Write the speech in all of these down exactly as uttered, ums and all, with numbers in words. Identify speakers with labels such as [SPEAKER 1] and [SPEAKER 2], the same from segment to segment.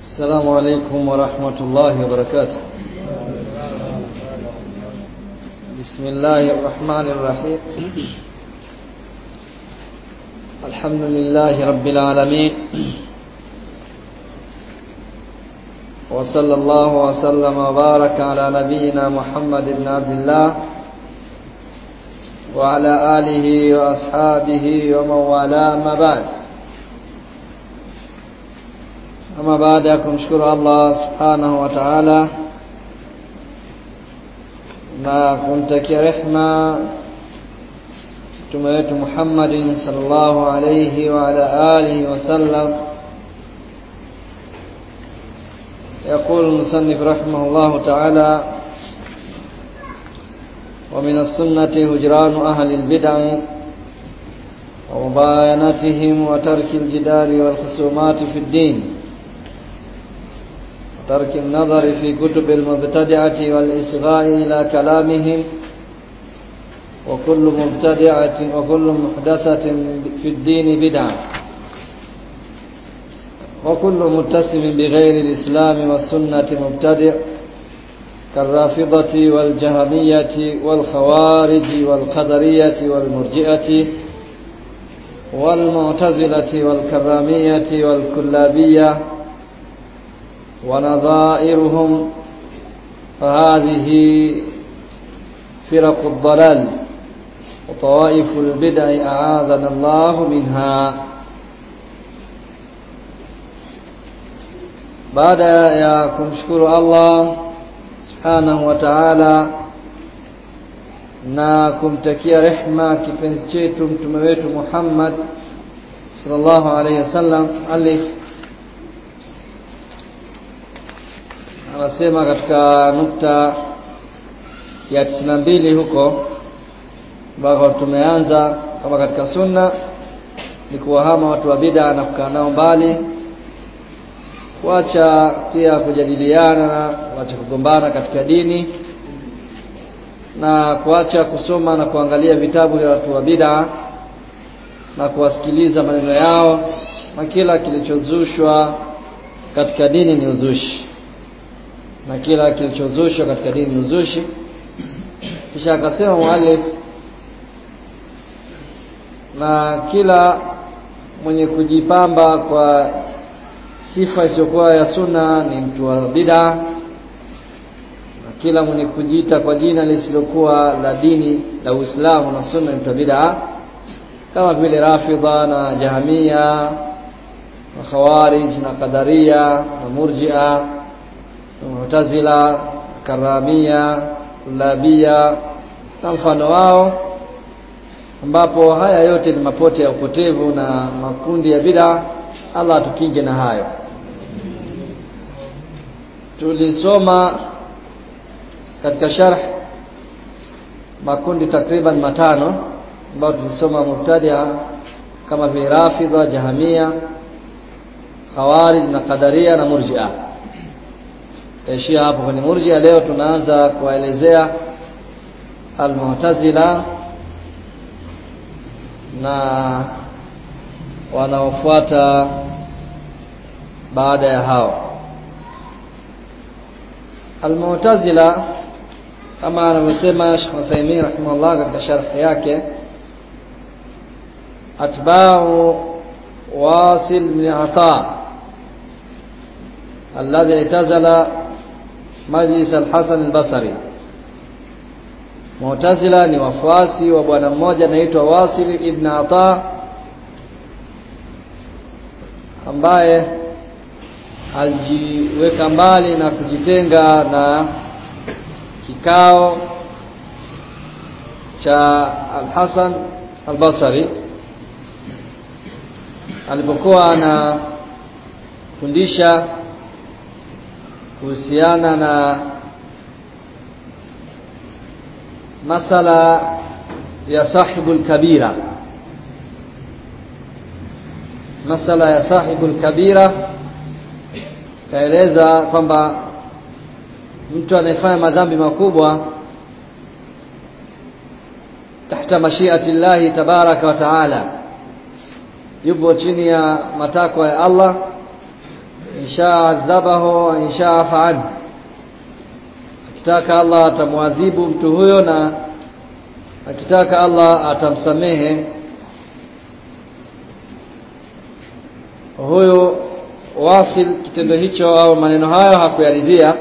[SPEAKER 1] السلام عليكم ورحمة الله وبركاته. بسم الله الرحمن الرحيم. الحمد لله رب العالمين، وصلى الله وسلم وبارك على نبينا محمد بن عبد الله وعلى آله وأصحابه ومن والاه، ما بعد. Ama baada ya kumshukuru Allah subhanahu wa ta'ala na kumtakia rehma mtume wetu Muhammad sallallahu alayhi wa ala alihi wa sallam, يقول المصنف رحمه الله تعالى: ومن السنة هجران أهل البدع ومباينتهم وترك الجدال والخصومات في الدين، ترك النظر في كتب المبتدعة والإصغاء إلى كلامهم، وكل مبتدعة وكل محدثة في الدين بدعة، وكل متسم بغير الإسلام والسنة مبتدع، كالرافضة والجهمية والخوارج والقدرية والمرجئة والمعتزلة والكرامية والكلابية ونظائرهم، فهذه فرق الضلال وطوائف البدع أعاذنا الله منها. Baada ya kumshukuru Allah subhanahu wa ta'ala na kumtakia rehma kipenzi chetu mtume wetu Muhammad sallallahu alayhi wasallam, alif anasema katika nukta ya tisini na mbili huko ambako tumeanza kama katika sunna ni kuwahama watu wa bid'a na kukaa nao mbali, kuacha pia kujadiliana, kuacha kugombana katika dini, na kuacha kusoma na kuangalia vitabu vya watu wa bid'a na kuwasikiliza maneno yao, na kila kilichozushwa katika dini ni uzushi, na kila kilichozushwa katika dini ni uzushi. Kisha akasema muallif, na kila mwenye kujipamba kwa sifa isiyokuwa ya sunna ni mtu wa bid'a, na kila mwenye kujiita kwa jina lisilokuwa la dini la Uislamu na sunna ni mtu wa bid'a, kama vile Rafidha na Jahamia na Khawarij na Qadariya na Murji'a, Mu'tazila, Karamia, Kullabia na mfano wao, ambapo haya yote ni mapote ya upotevu na makundi ya bid'a. Allah atukinge na hayo. Tulisoma katika sharh makundi takriban matano, ambapo tulisoma mubtadi'a kama vile Rafidha, Jahamia, Khawarij na Qadariya na Murji'a. Taishia hapo kwenye Murji'a. Leo tunaanza kuelezea al-Mu'tazila na wanaofuata baada ya hao. Al-Mu'tazila kama anavyosema Sheikh Uthaymeen rahimahullah katika sharh yake, atba'u Wasil bin Ata alladhi itazala majlis al-Hasan al-Basri. Mu'tazila ni wafuasi wa bwana mmoja anaitwa Wasil ibn Ata, ambaye alijiweka mbali na kujitenga na kikao cha al-Hasan al-Basri alipokuwa anafundisha kuhusiana na masala ya sahibul kabira. Masala ya sahibul kabira kaeleza kwamba mtu anayefanya madhambi makubwa tahta mashiati Allah tabaraka wa taala, yupo chini ya matakwa ya Allah insha azabahu insha fa'an, akitaka Allah atamwadhibu mtu huyo na akitaka Allah atamsamehe huyo. Wasil kitendo hicho au maneno hayo hakuyaridhia,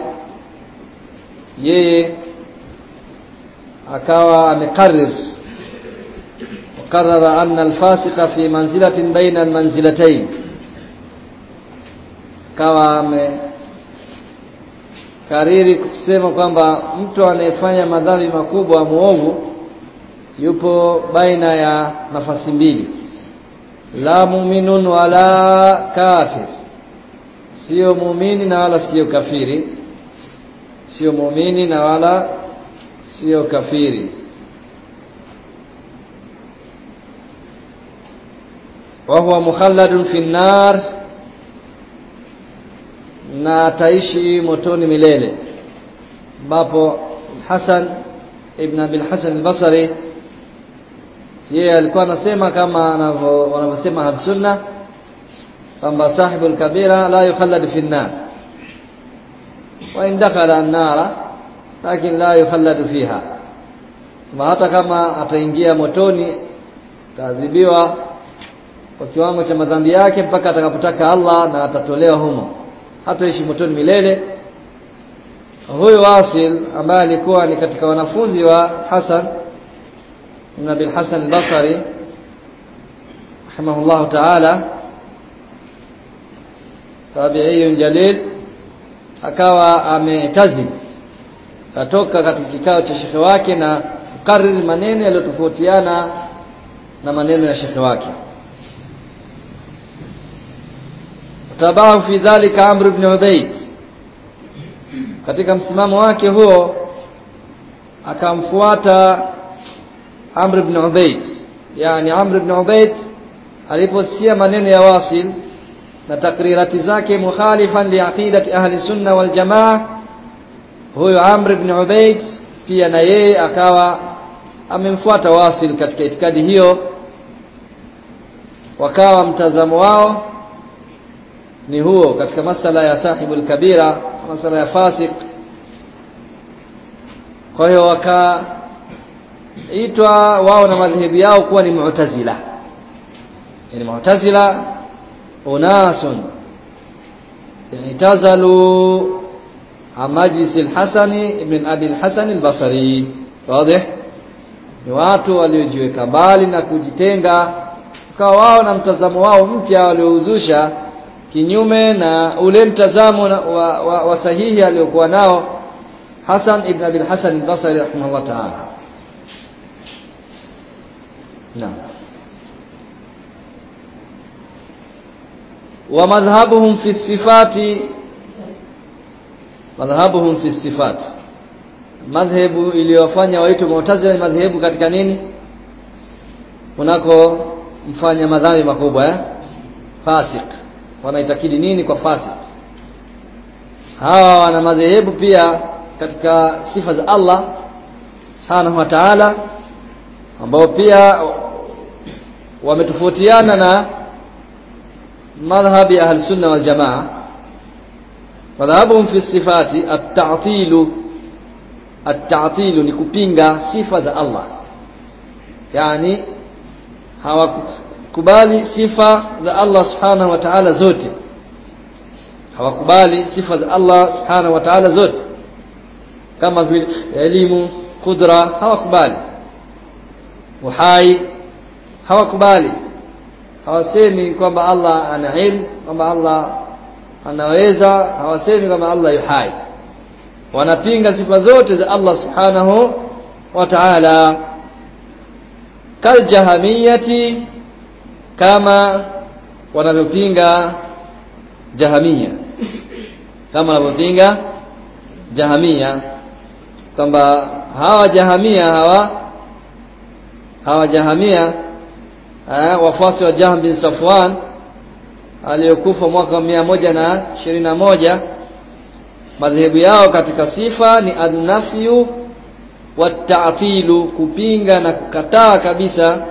[SPEAKER 1] yeye akawa amekarrir وقرر أن الفاسق في منزلة بين المنزلتين, kawa amekariri kusema kwamba mtu anayefanya madhambi makubwa muovu yupo baina ya nafasi mbili, la mu'minun wala kafir, sio muumini na wala sio kafiri, sio muumini na wala sio kafiri. wa huwa mukhalladun fi an-nar, na taishi motoni milele, ambapo Hasan ibn Abi al-Hasan al-Basri yeye alikuwa anasema kama wanavyosema Ahlusunna kwamba sahibul kabira la yukhallad fi an-nar wa in dakhala an-nara lakin la yukhallad fiha, hata kama ataingia motoni taadhibiwa kwa kiwango cha madhambi yake mpaka atakapotaka Allah na atatolewa humo, hataishi motoni milele. Huyo Wasil ambaye alikuwa ni katika wanafunzi wa Hasan ibn Abi al-Hasan al-Basri rahimahullah ta'ala, tabi'iyun jalil, akawa ametazim, katoka katika kikao cha shekhi wake na kukariri maneno yaliyotofautiana na maneno ya shekhi wake. Tabahu fi dhalika Amr ibn Ubayd, katika msimamo wake huo akamfuata Amr ibn Ubayd. Yani Amr ibn Ubayd aliposikia maneno ya Wasil na takrirati zake mukhalifan li aqidati ahli sunna wal jamaa, huyo Amr ibn Ubayd pia na yeye akawa amemfuata Wasil katika itikadi hiyo, wakawa mtazamo wao ni huo katika masala ya sahibul kabira, masala ya fasik. Kwa hiyo wakaitwa wao na madhehebu yao kuwa ni Mu'tazila. Yani Mu'tazila unasun i'tazalu majlis al-Hasan ibn Abi al-Hasan al-Basri, wazi, ni watu waliojiweka mbali na kujitenga kwa wao na mtazamo wao mpya waliouzusha, kinyume na ule mtazamo wa, wa, wa sahihi aliokuwa nao Hasan ibn Abi al-Hasan al-Basri rahimahullah ta'ala. Naam. Wa madhhabuhum fi sifati, madhhabuhum fi sifati, madhhabu iliyofanya waitwe Mu'tazila ni madhhabu katika nini? Unako mfanya madhambi makubwa eh fasik, wanaitakidi nini kwa fasik? Hawa wana madhehebu pia katika sifa za Allah subhanahu wa ta'ala, ambao pia wametofautiana na madhhabi ahli sunna wal jamaa. Madhhabuhum fi sifati at-ta'til, at-ta'til ni kupinga sifa za Allah, yani hawakubali sifa za Allah subhanahu wa ta'ala zote, hawakubali sifa za Allah subhanahu wa ta'ala zote, kama vile elimu, kudra, hawakubali. Uhai hawakubali, hawasemi kwamba Allah ana ilmu, kwamba Allah anaweza, hawasemi kwamba Allah yuhai. Wanapinga sifa zote za Allah subhanahu wa ta'ala, kal jahamiyati, kama wanavyopinga jahamia, kama wanavyopinga jahamia, kwamba hawa jahamia hawa hawa jahamia eh, wafuasi wa Jahm bin Safwan aliyokufa mwaka mia moja na ishirini na moja, madhehebu yao katika sifa ni an-nafyu wa ta'tilu, kupinga na kukataa kabisa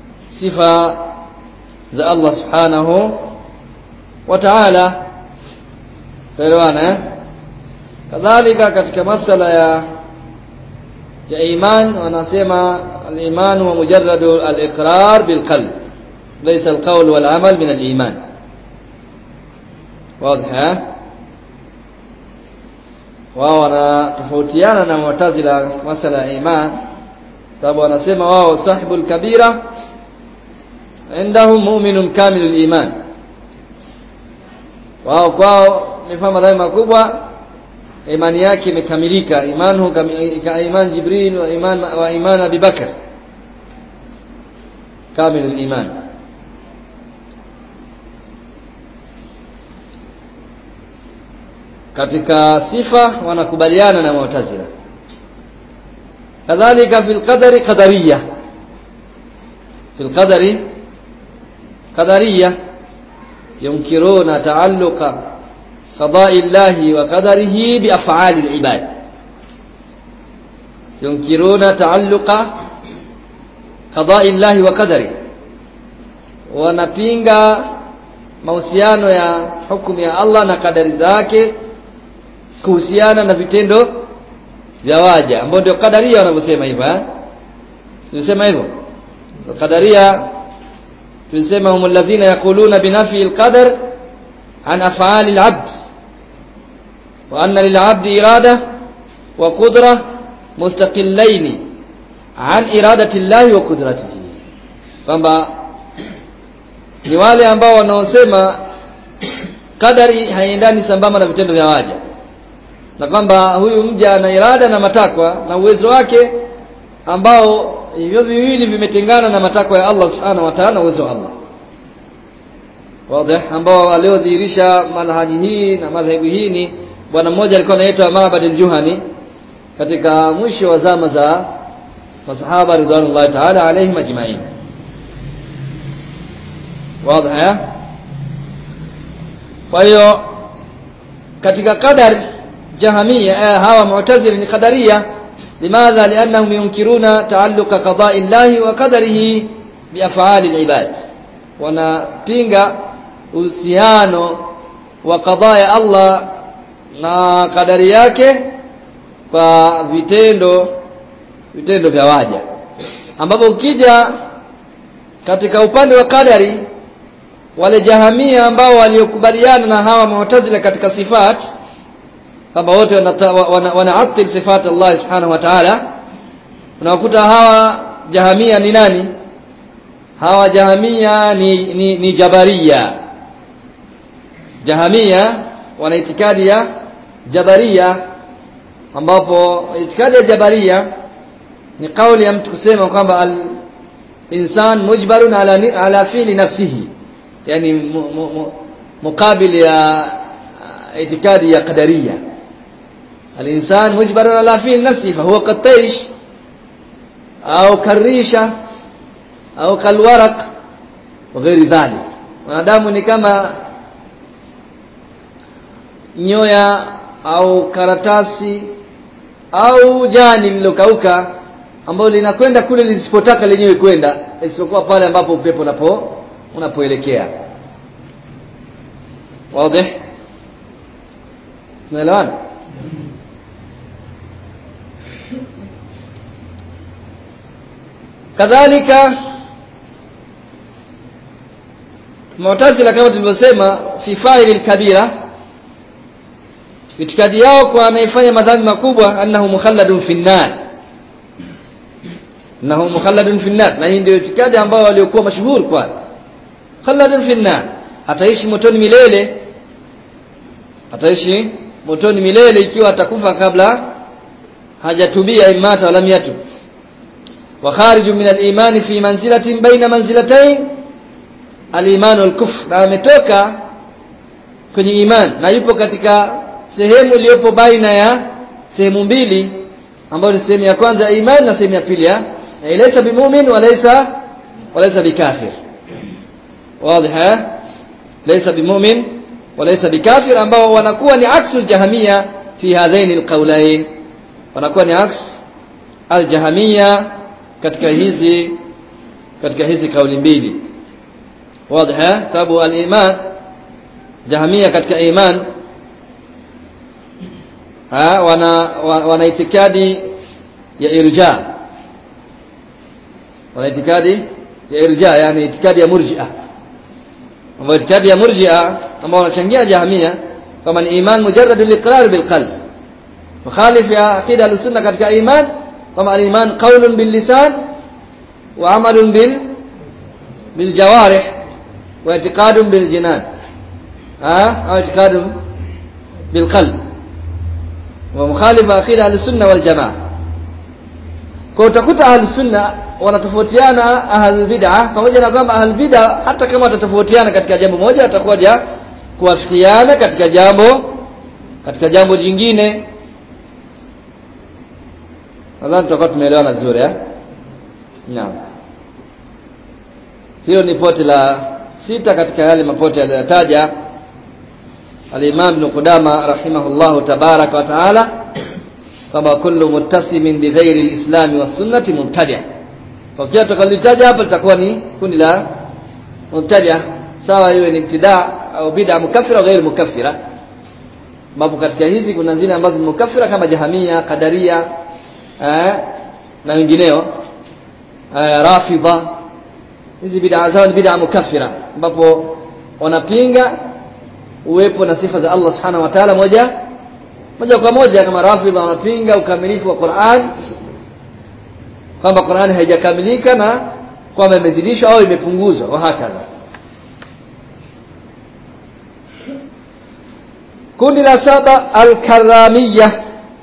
[SPEAKER 1] sifa za Allah subhanahu wa ta'ala. Faelewana? Kadhalika katika masala ya ya iman wanasema al-iman wa mujarradu al-iqrar bil qalb laysa al-qawl wal amal min al-iman. Wazi? Wao wanatofautiana na Mu'tazila masala ya iman, sababu wanasema wao sahibul kabira indahum mu'minun kamilul iman. Wao kwao ni fama dai makubwa, imani yake imekamilika, imanu kama iman Jibril wa iman wa iman Abi Bakar, kamilul iman. Katika sifa wanakubaliana na Mu'tazila. Kadhalika fil qadari qadariyah, fil qadari qadariyah yunkiruna ta'alluqa qada'i Allahi wa qadarihi bi af'ali al-ibad. Yunkiruna ta'alluqa qada'i Allahi wa qadarihi, wanapinga mahusiano ya hukumu ya Allah na kadari zake kuhusiana na vitendo vya waja, ambao ndio kadaria wanavyosema hivyo. eh Tunasema hivyo kadaria, tunasema hum alladhina yaquluna binafi alqadar an af'ali al'abd wa anna lil'abdi irada wa qudra mustaqillaini an iradati Allah wa qudratihi, kwamba ni wale ambao wanaosema kadari haiendani sambamba na vitendo vya waja, na kwamba huyu mja ana irada na matakwa na uwezo wake ambao hivyo viwili vimetengana na matakwa ya Allah subhanahu wa ta'ala, uwezo wa Allah. Wazi? Ambao waliodhihirisha manhaji hii na madhhabu hii ni bwana mmoja alikuwa anaitwa Ma'bad al-Juhani katika mwisho wa zama za masahaba ridwanullahi ta'ala alayhim ajma'in. Wazi? Kwa hiyo katika qadar Jahamia hawa Mu'tazili ni qadaria. Limadha? Liannahum yunkiruna ta'alluqa qada'i Allahi wa qadarihi bi af'ali al-ibad. Wanapinga uhusiano wa qada ya Allah na kadari yake kwa vitendo vitendo vya waja, ambapo ukija katika upande wa kadari, wale Jahamia ambao waliokubaliana na hawa Mu'tazila katika sifat, kama wote wanaatil wana sifat Allah subhanahu wa ta'ala, unakuta hawa Jahamia ni nani? Hawa Jahamia ni, ni, ni Jabaria. Jahamia wana itikadi ya Jabaria, ambapo itikadi ya Jabaria ni kauli ya mtu kusema kwamba al-insan mujbarun ala ala fi'li nafsihi, yani mukabili ya itikadi ya Qadaria. Al-insan mujbarun ala fi'li nafsihi fa huwa qattaish au karisha au kalwaraq wa ghairi dhalik. Wanadamu ni kama nyoya au karatasi au jani lilokauka ambalo linakwenda kule lisipotaka lenyewe kwenda, isipokuwa pale ambapo upepo unapo unapoelekea. Wazi? Unaelewana? Kadhalika Mu'tazila kama tulivyosema fi fa'il al-kabira, itikadi yao kwa anayefanya madhambi makubwa annahu mukhalladun fi an-nar, annahu mukhalladun fi an-nar. Na hii ndio itikadi ambayo waliokuwa mashuhuri kwa khalladun fi an-nar, ataishi motoni milele, ataishi motoni milele ikiwa atakufa kabla hajatubia, imata wala yatub. Wa kharijun min al-iman fi manzilatin baina manzilatayn al-iman wal-kufr, na ametoka kwenye iman na yupo katika sehemu iliyopo baina ya sehemu mbili, ambayo ni sehemu ya kwanza iman na sehemu ya pili ya laysa bimumin wa laysa wa laysa bikafir. Wazi? Laysa bimumin wa laysa bikafir, ambao wanakuwa ni aksu Jahamia fi hadhaini alqawlain, wanakuwa ni aksu al-Jahamia katika hizi katika hizi kauli mbili. Wazi? Sababu al-iman Jahamia katika iman ha wana wana itikadi ya irja, wana itikadi ya irja, yani itikadi ya murji'ah. Ambao itikadi ya murji'ah ambao wanachangia Jahmia kama ni iman mujarradul iqrar bil qalb, mukhalif ya aqida al-sunna katika iman kama al-iman qawlun bil lisan wa amalun bil bil jawarih wa i'tiqadun bil jinan, ha au i'tiqadun bil qalb, wa mukhalif aqida al-sunna wal jamaa. Kwa utakuta ahli-sunna wanatofautiana ahli bid'ah, pamoja na kwamba ahli bid'ah hata kama watatofautiana katika jambo moja watakuwa kuafikiana katika jambo katika jambo jingine. Nadhani tutakuwa tumeelewana vizuri eh? Naam. Hiyo ni pote la sita katika yale mapote aliyotaja al-Imam Ibn Qudama rahimahullahu tabaraka wa taala, kama kullu muttasimin bi ghairi al-islam wa sunnati mubtadi'. Kwa hiyo tukalitaja hapa litakuwa ni kundi la mubtadi', sawa iwe ni ibtida' au bid'a mukaffira au ghairi mukaffira. Mambo katika hizi kuna zile ambazo ni mukaffira kama Jahamia, Qadaria, eh na wengineo, eh Rafidha. Hizi bid'a zao ni bid'a mukaffira ambapo wanapinga uwepo na sifa za Allah subhanahu wa ta'ala moja moja kwa moja, kama Rafidha wanapinga ukamilifu wa Qur'an, kwamba Qur'an haijakamilika na kwamba imezidishwa au imepunguzwa wa hakadha. Kundi la saba al-Karramiyah.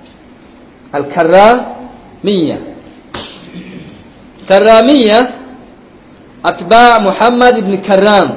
[SPEAKER 1] Al-Karramiyah Karramiyah atba' Muhammad ibn Karram,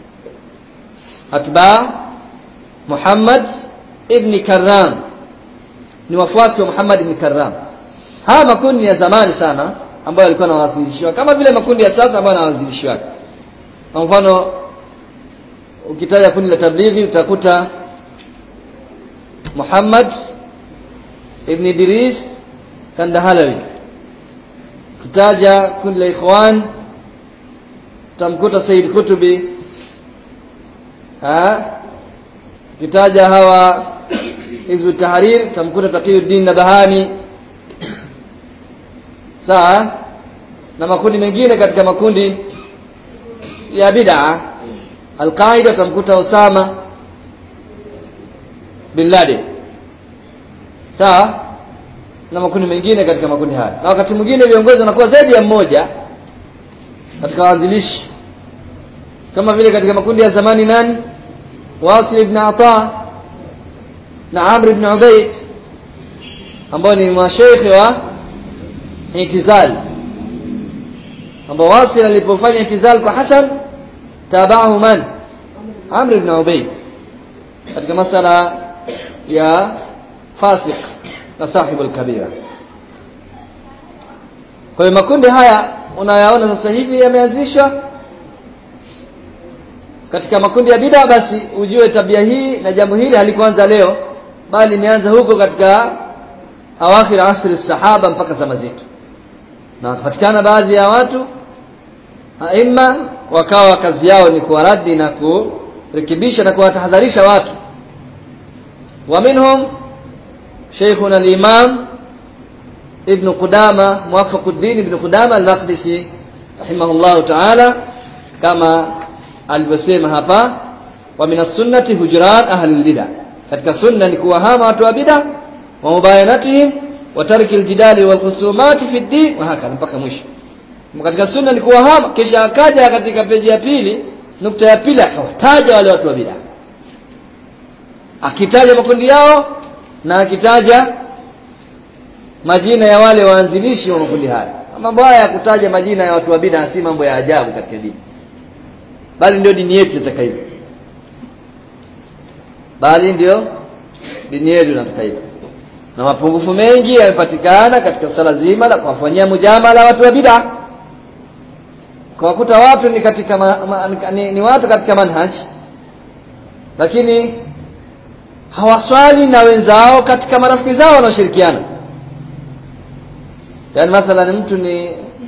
[SPEAKER 1] atba' Muhammad ibn Karram ni wafuasi wa Muhammad ibn Karram. Haya makundi ya zamani sana ambayo yalikuwa na waanzilishwa kama vile makundi ya sasa ambayo yanaanzilishwa. Kwa mfano ukitaja kundi la tablighi utakuta Muhammad ibn Idris Kandahalawi. Kitaja kundi la Ikhwan tamkuta Said Kutubi, ha kitaja hawa Hizb Tahrir tamkuta Taqiyuddin Nabhani, sawa, na makundi mengine katika makundi ya bid'a. Al-Qaida tamkuta Osama bin Laden, sawa, na makundi mengine katika makundi haya. Na wakati mwingine viongozi wanakuwa zaidi ya mmoja katika waanzilishi, kama vile katika makundi ya zamani nani, Wasil ibn Ata na Amr ibn Ubayd ambao ni mashaikh wa itizal, ambao Wasil alipofanya itizal kwa Hasan tabahu man, Amr ibn Ubayd, katika masala ya fasik na sahibul kabira. Kwa hiyo makundi haya unayaona sasa hivi yameanzishwa katika makundi ya bid'a, basi ujue tabia hii na jambo hili halikuanza leo, bali imeanza huko katika awakhir asri sahaba mpaka zama zetu. Na wakapatikana baadhi ya watu aima wakawa kazi yao ni kuwaradi na kurekebisha na kuwatahadharisha watu. Wa minhum Sheikhuna al-Imam Ibn Qudama Muwaffaquddin Ibn Qudama al-Maqdisi rahimahullahu ta'ala, kama alivyosema hapa, wa minas sunnati hujran ahli al-bid'ah. Katika sunna ni kuwahama watu wa bid'ah wa mubayanatihim wa tarki al-jidali wal khusumati fi ad-din wa hakadha mpaka mwisho. Katika sunna ni kuwahama, kisha akaja katika peji ya pili, nukta ya pili akawataja wale watu wa bid'ah, akitaja makundi yao na akitaja majina ya wale waanzilishi wa makundi haya. Mambo haya ya kutaja majina ya watu wa bid'ah si mambo ya ajabu katika dini, bali ndio dini yetu inataka hivyo, bali ndio dini yetu inataka hivyo. Na mapungufu mengi yamepatikana katika sala zima la kuwafanyia mujamala watu wa bid'ah, kwa kuta watu ni katika ma, ma, ni, ni watu katika manhaj, lakini hawaswali na wenzao katika marafiki zao wanaoshirikiana. Yani mathalan mtu ni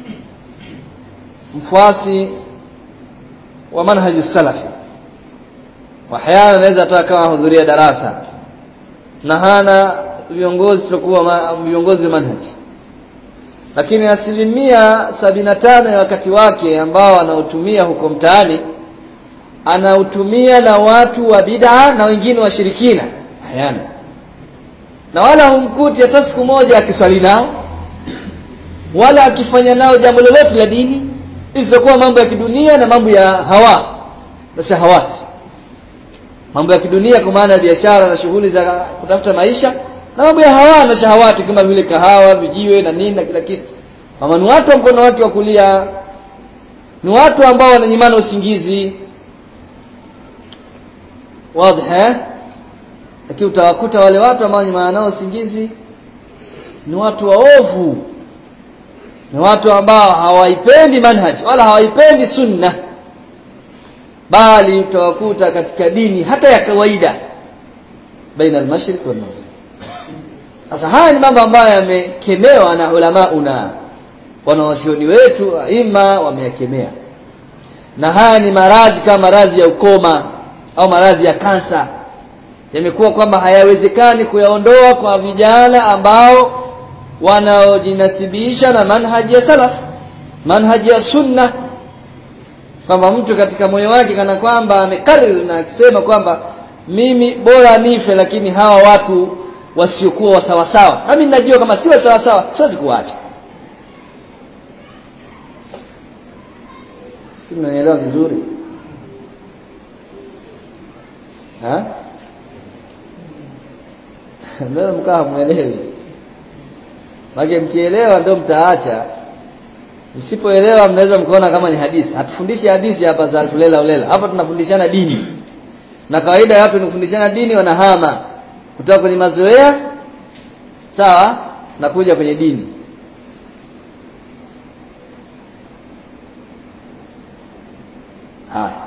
[SPEAKER 1] mfuasi wa manhaji salafi, wa hayana anaweza hata kama hudhuria darasa na hana viongozi tulikuwa viongozi manhaji, lakini asilimia sabini na tano ya wakati wake ambao anautumia huko mtaani anautumia na watu wa bid'a na wengine washirikina hayana, na wala humkuti hata siku moja akisali nao wala akifanya nao jambo lolote la dini isipokuwa mambo ya kidunia na mambo ya hawa na shahawati. Mambo ya kidunia kwa maana biashara na shughuli za kutafuta maisha, na mambo ya hawa na shahawati kama vile kahawa, vijiwe na nini na kila kitu. Kama ni watu mkono wake wa kulia ni watu ambao wananyimana usingizi wazi eh, lakini utawakuta wale watu ambao nyimana nao usingizi ni watu waovu, ni watu ambao hawaipendi manhaj wala hawaipendi sunna, bali utawakuta katika dini hata ya kawaida baina al-mashriq wal maghrib. Sasa haya ni mambo ambayo yamekemewa na ulamauna, wanawachuoni wetu aima wameyakemea, na haya ni maradhi kama maradhi ya ukoma au maradhi ya kansa, yamekuwa kwamba hayawezekani kuyaondoa kwa vijana ambao wanaojinasibisha na manhaji ya salaf, manhaji ya sunna, kwamba mtu katika moyo wake kana kwamba amekariri na kusema kwamba mimi bora nife lakini hawa watu wasiokuwa sawa sawa, na mimi najua kama sio sawa sawa siwezi kuacha. Si mnaelewa vizuri? Ha? Ndio mkaa muelewi. Maana mkielewa ndio mtaacha. Msipoelewa mnaweza mkaona kama ni hadithi. Hatufundishi hadithi hapa za kulela ulela. Hapa tunafundishana dini. Na kawaida watu wanafundishana dini wanahama kutoka kwenye mazoea sawa na kuja kwenye dini. Haya.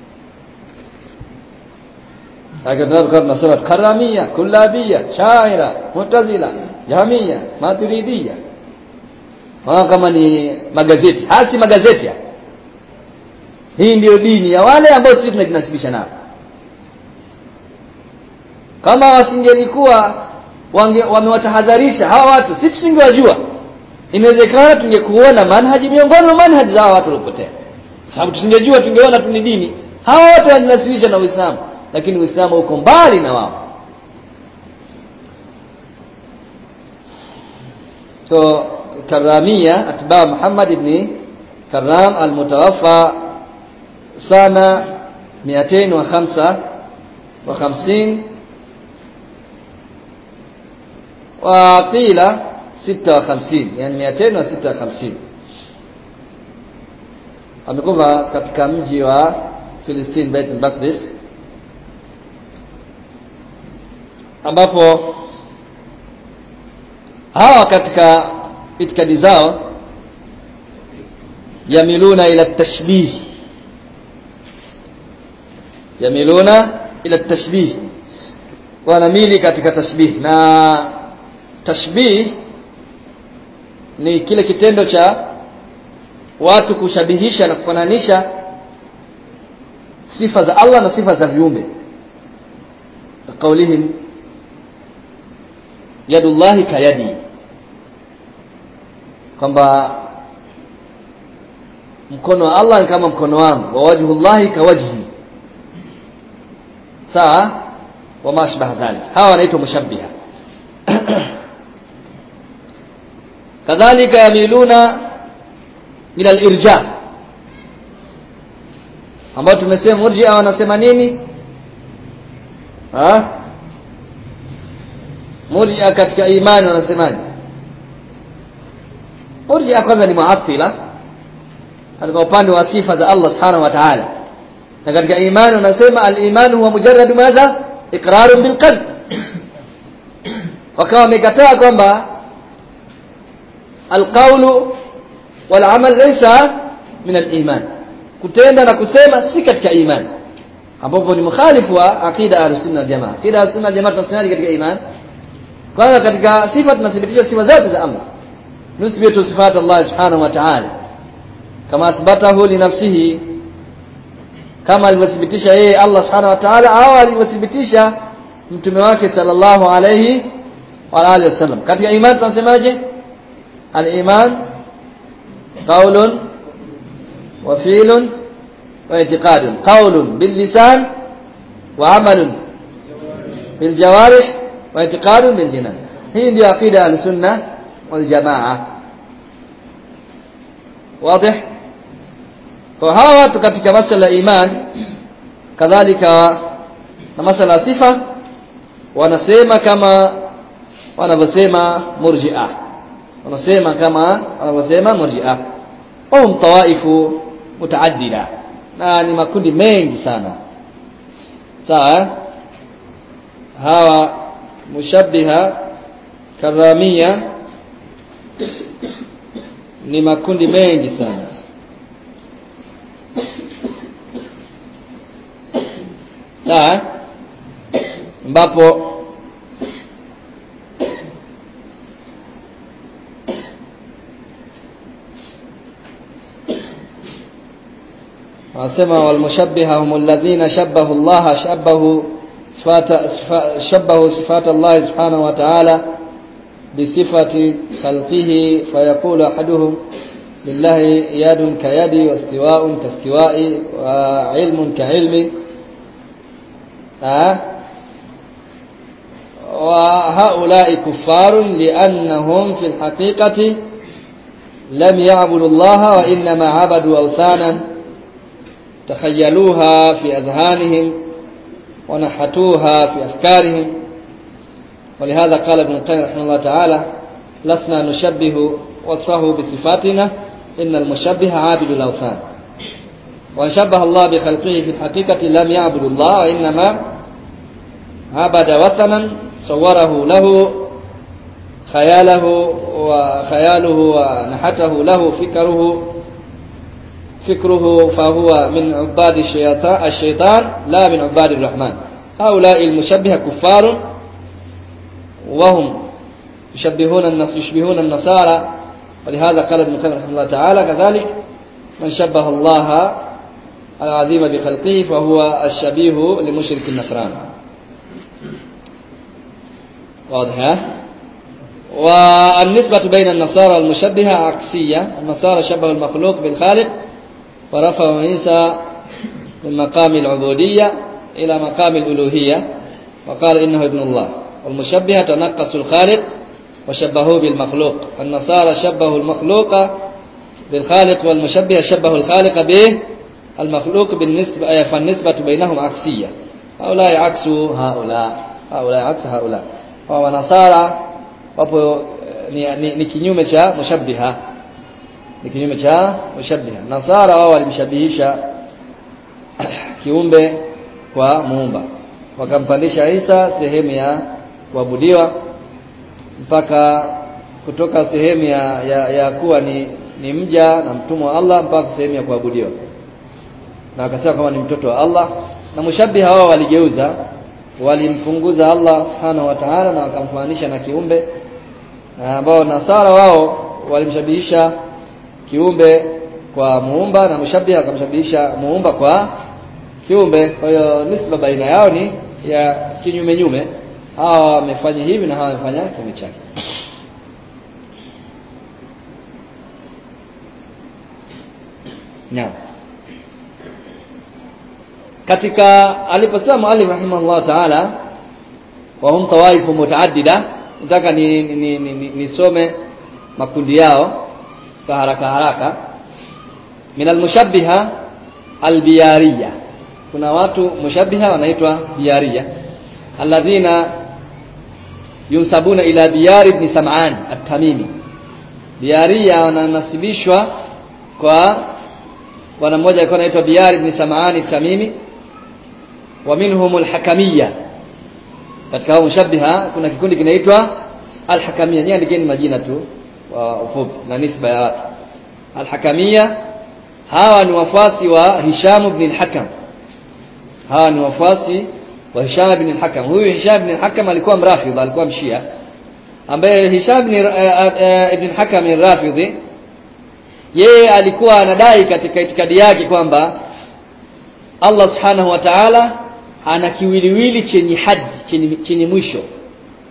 [SPEAKER 1] Lakini tunasema karamia, kullabia, shaira, mutazila, jamia, maturidia. Wao kama ni magazeti, hasi magazeti. Hii ndio dini ya wale ambao sisi tunajinasibisha nao. Kama wasingelikuwa wamewatahadharisha hawa watu, sisi tusingewajua. Inawezekana tungekuona manhaji miongoni mwa manhaji za hawa watu waliopotea. Sababu tusingejua tungeona tu ni dini. Hawa watu wanajinasibisha na Uislamu, lakini Uislamu uko mbali na wao. So Karamia atba Muhammad ibn Karam al-mutawaffa sana mia tano wa hamsini wa qila sita wa hamsini, yani mia tano na sita wa hamsini. Amekufa katika mji wa Palestina, Beit al-Maqdis, ambapo hawa katika itikadi zao yamiluna ila tashbih, yamiluna ila tashbih, wanamili katika tashbih. Na tashbih ni kile kitendo cha watu kushabihisha na kufananisha sifa za Allah na sifa za viumbe. Kaulihim yadullahi kayadi, kwamba mkono wa Allah ni kama mkono wangu, wa wajhullahi kawajhi, sawa, wa mashbah dhalik. Hawa wanaitwa mushabbiha. Kadhalika yamiluna ila al-irja, ambao tumesema murji'a wanasema nini? Ha? Murji'a katika imani wanasemaje? Murji'a kwanza ni mu'attila katika upande wa sifa za Allah subhanahu wa ta'ala, na katika imani wanasema al-iman huwa mujarrad madha iqrarun bil qalb. Wakawa wamekataa kwamba al-qawlu wal amal laysa min al-iman, kutenda na kusema si katika imani, ambapo ni mukhalifu wa aqida al-sunna wal jamaa. Aqida al-sunna wal jamaa tunasemaje katika imani? Kwanza katika sifa tunathibitisha sifa zote za Allah, nusbitu sifat Allah subhanahu wa ta'ala kama athbatahu li nafsihi, kama alivyothibitisha yeye Allah subhanahu wa ta'ala au alivyothibitisha mtume wake sallallahu alayhi wa alihi wasallam. Katika iman tunasemaje? Al-iman qaulun wa fi'lun wa i'tiqadun. Qaulun bil lisan wa amalun bil jawarih wa i'tiqadun bil jinan. Hii ndio akida al-sunnah wal jamaa. Wazi? Kwa hawa watu katika masala ya iman kadhalika na masala ya sifa wanasema kama wanavyosema murji'ah. Wanasema kama wanavyosema murji'ah. Hum tawaifu mutaaddida. Na ni makundi mengi sana. Sawa? Hawa mushabbiha karamia ni makundi mengi sana. Sawa? Ambapo wanasema wal mushabbiha hum alladhina shabbahu Allah shabbahu sifata shabbahu sifata Allah subhanahu wa ta'ala bi sifati khalqihi fayaqulu ahaduhum lillahi yadun kayadi wa istiwa'un kastiwa'i wa 'ilmun ka'ilmi. ah وهؤلاء كفار لأنهم في الحقيقة لم يعبدوا الله وإنما عبدوا أوثانا تخيلوها في أذهانهم ونحتوها في أفكارهم. ولهذا قال ابن القيم رحمه الله تعالى لسنا نشبه وصفه بصفاتنا إن المشبه عابد الأوثان وأن شبه الله بخلقه في الحقيقة لم يعبد الله وإنما عبد وثنا صوره له خياله وخياله ونحته له فكره فكره فهو من عباد الشيطان لا من عباد الرحمن. هؤلاء المشبهة كفار وهم يشبهون الناس يشبهون النصارى. ولهذا قال ابن القيم رحمه الله تعالى كذلك من شبه الله العظيم بخلقه فهو الشبيه لمشرك النصران. واضح؟ والنسبة بين النصارى والمشبهة عكسية. النصارى شبهوا المخلوق بالخالق ورفعوا عيسى من مقام العبودية إلى مقام الألوهية وقال إنه ابن الله. والمشبهة تنقصوا الخالق وشبهوه بالمخلوق. النصارى شبهوا المخلوق بالخالق والمشبهة شبهوا الخالق به المخلوق بالنسبة فالنسبة بينهم عكسية. هؤلاء عكس هؤلاء هؤلاء عكس هؤلاء. ونصارى wapo ni, ni, ni kinyume cha mushabbiha. Ni kinyume cha mushabbiha. Nasara wao walimshabihisha kiumbe kwa muumba. Wakampandisha Isa sehemu ya kuabudiwa mpaka kutoka sehemu ya, ya, ya kuwa ni, ni mja na mtumwa wa Allah mpaka sehemu ya kuabudiwa. Na wakasema kama ni mtoto wa Allah. Na mushabbiha wao waligeuza, walimpunguza Allah subhanahu wa ta'ala na wakamfananisha na kiumbe, ambao Nasara wao walimshabihisha kiumbe kwa muumba na mushabbiha akamshabihisha muumba kwa kiumbe. Kwa hiyo nisba baina yao ni ya kinyume nyume. Hawa wamefanya hivi na hawa wamefanya kinyume chake. Naam. Katika aliposema muallif rahimahullah ta'ala wa hum tawaifu mutaaddida, nataka ni nisome ni, ni, ni makundi yao kwa haraka haraka. Min almushabbiha albiyariya, kuna watu mushabbiha wanaitwa biyariya, alladhina yunsabuna ila Biyar ibn Sam'an at-Tamimi. Biyariya wananasibishwa kwa bwana mmoja alikuwa anaitwa Biyar ibn Sam'an at-Tamimi. Wa minhum al-Hakamiyya, katika hao mushabbiha kuna kikundi kinaitwa al-Hakamiyya. Nyinyi andikeni majina tu wa ufupi na nisba ya watu. Al-Hakamiyya hawa ni wafuasi wa Hisham ibn al-Hakam. Hawa ni wafuasi wa Hisham ibn al-Hakam. Huyu Hisham ibn al-Hakam alikuwa mrafidhi, alikuwa mshia, ambaye Hisham ibn ibn al-Hakam ni rafidhi. Yeye alikuwa anadai katika itikadi yake kwamba Allah subhanahu wa ta'ala ana kiwiliwili chenye hadi, chenye, chenye mwisho.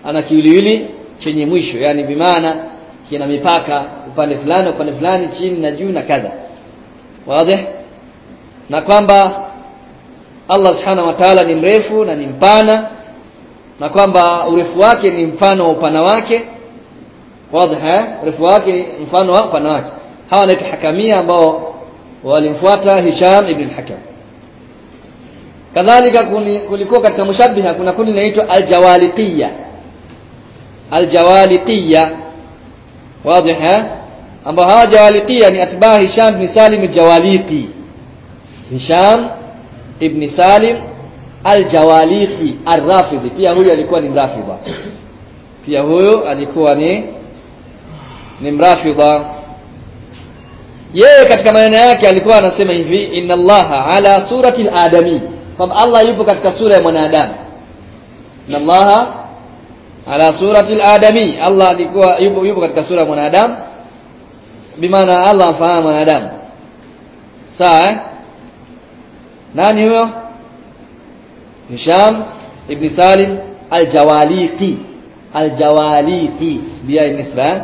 [SPEAKER 1] ana kiwiliwili chenye mwisho, yani bimaana kina mipaka upande fulani upande fulani, chini na juu na kadha. Wazi? Na kwamba Allah subhanahu wa ta'ala ni mrefu na ni mpana, na kwamba urefu wake ni mfano wa upana wake. Wazi? Urefu wake mfano wa upana wake. Hawa ni hakamia ambao walimfuata Hisham ibn al-Hakam. Kadhalika kulikuwa katika mushabbiha kuna kundi linaloitwa al-Jawaliqiyya. Al-Jawaliqiyya. Wazi? Ambao hawa Jawaliqiyya ni atbaa Hisham ibn Salim al-Jawaliqi. Hisham ibn Salim al-Jawaliqi ar-Rafidhi, pia huyo alikuwa ni mrafidha. Pia huyo alikuwa ni ni mrafidha. Yeye katika maneno yake alikuwa anasema hivi, inna Allaha ala surati al-adami, kwamba Allah yupo katika sura ya mwanadamu. Inna Allaha ala surati al-adami, Allah alikuwa yupo yupo katika sura ya mwanadamu, bimaana Allah afahamu mwanadamu. Sawa eh? Nani huyo? Hisham ibn Salim al-Jawaliqi. Al-Jawaliqi bia nisba.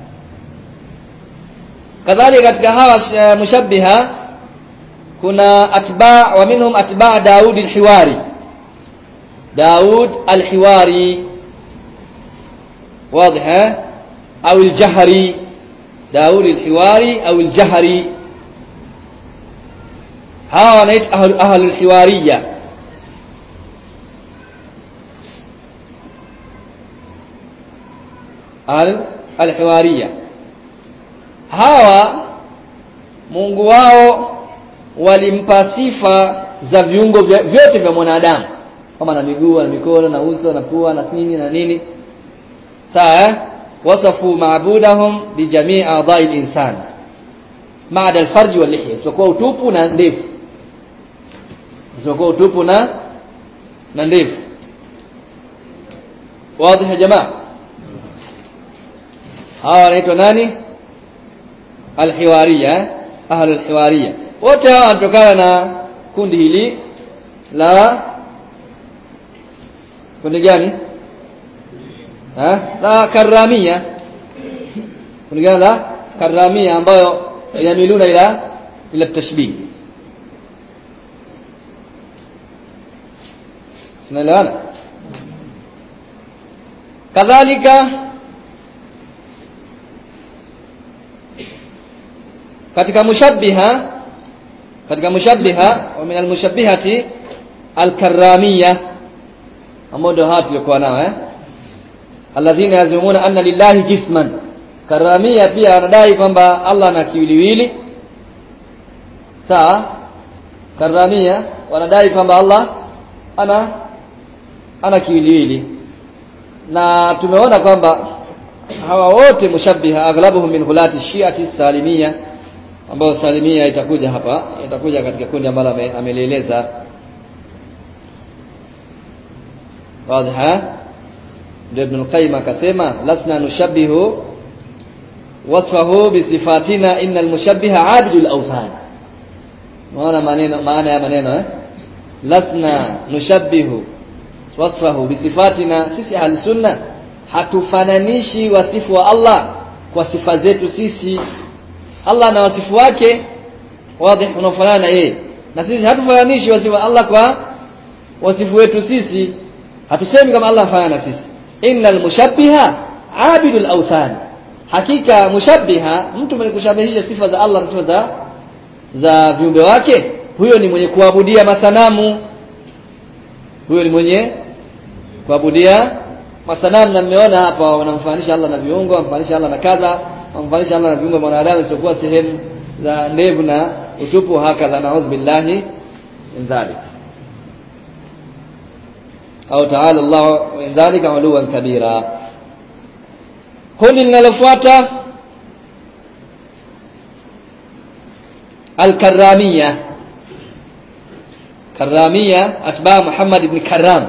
[SPEAKER 1] Kadhalika katika hawa mushabbiha kuna atba' wa minhum atba' Daud al-Hiwari. Daud al-Hiwari. Wazi? Au al-Jahri. Daud al-Hiwari au al-Jahri. hawa wanaitwa ahlu al-Hiwariyya. Ahlu al-Hiwariyya hawa Mungu wao walimpa sifa za viungo vyote vya mwanadamu, kama na miguu na mikono na uso na pua na nini na nini. Sawa? Wasafu ma'budahum bi jami' a'dha'i al-insan ma'ada al-farj wal lihya, sio kwa utupu na ndevu, sio kwa utupu na na ndevu. Wazi ya jamaa? Hawa wanaitwa nani? Al-Hiwariyya, ahlu al-Hiwariyya. Wote hawa wanatokana na kundi hili la kundi gani? Ha? La Karramiyya. Kundi gani la Karramiyya, ambayo yamiluna ila ila tashbih. Tunaelewana? Kadhalika katika mushabbiha katika mushabbiha wa min al-mushabbihati al-karramiyya, ambao ndio hatu tulikuwa nao eh alladhina yazumuna anna lillahi jisman. Karramiyya pia wanadai kwamba Allah ana kiwiliwili. Sawa? Karramiyya wanadai kwamba Allah ana ana kiwiliwili, na tumeona kwamba hawa wote mushabbiha aghlabuhum min hulati shi'ati salimiyya, ambao salimia itakuja hapa, itakuja katika kundi ambalo amelieleza. Wazi? Ndio Ibn al-Qayyim akasema lasna nushabbihu wasfahu bi sifatina innal mushabbiha 'abidul awsan. Maana maneno maana ya maneno eh lasna nushabbihu wasfahu bi sifatina, sisi ahli sunna hatufananishi wasifu wa Allah kwa sifa zetu sisi. Allah na wasifu wake wazi unafanana na yeye, na sisi hatufananishi wasifu wa Allah kwa wasifu wetu sisi. Hatusemi kama Allah afanana na sisi. Innal mushabbiha 'abidul awsan, hakika mushabbiha, mtu mwenye kushabihisha sifa za Allah na sifa za za viumbe wake, huyo ni mwenye kuabudia masanamu. Huyo ni mwenye kuabudia masanamu. Na mmeona hapa wanamfanisha Allah na viungo, wanamfanisha Allah na kadha, wanamfanisha Allah na viungo vya mwanadamu isiyokuwa sehemu za ndevu na utupu, hakadha na'udhu billahi min dhalik. Au ta'ala Allah min dhalika 'uluwan kabira. Kundi linalofuata al-Karramiyya. Karramiyya atba Muhammad ibn Karram.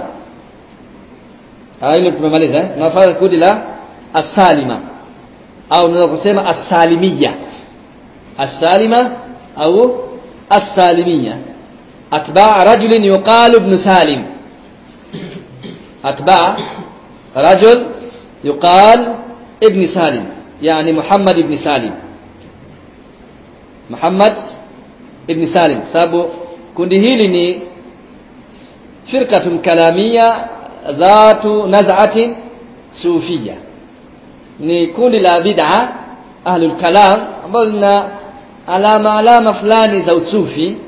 [SPEAKER 1] Hayo tumemaliza eh? Nafaa kundi la as-Salima, au unaweza kusema as-Salimiyya. As-Salima au as-Salimiyya atba rajulin yuqalu ibn Salim. Atba رجل يقال ابن سالم يعني محمد ابن سالم محمد ابن سالم sababu kundi hili ni firqatun kalamia dhatu naz'atin sufia ni kundi la bid'a ahlul kalam ambao lina alama alama fulani za usufi.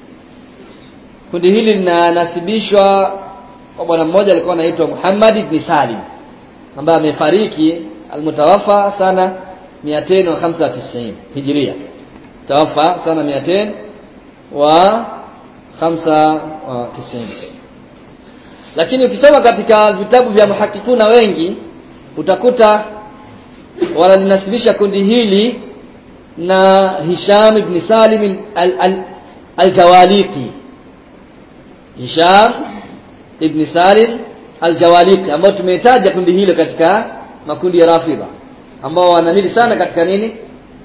[SPEAKER 1] Kundi hili linanasibishwa kwa bwana mmoja alikuwa anaitwa Muhammad ibn Salim ambaye amefariki almutawaffa sana mia tano na hamsini na tisa Hijria. Tawafa sana mia tano na hamsini na tisa. Lakini ukisoma katika vitabu vya muhakikuna wengi utakuta wanalinasibisha kundi hili na Hisham ibn Salim al-Jawaliqi. Hisham ibn Salim al-Jawaliqi ambao tumetaja kundi hilo katika makundi ya Rafidha ambao wanamili sana katika nini?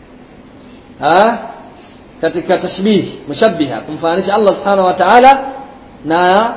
[SPEAKER 1] Ha? Katika tashbih, mushabbiha, kumfananisha Allah Subhanahu wa Ta'ala na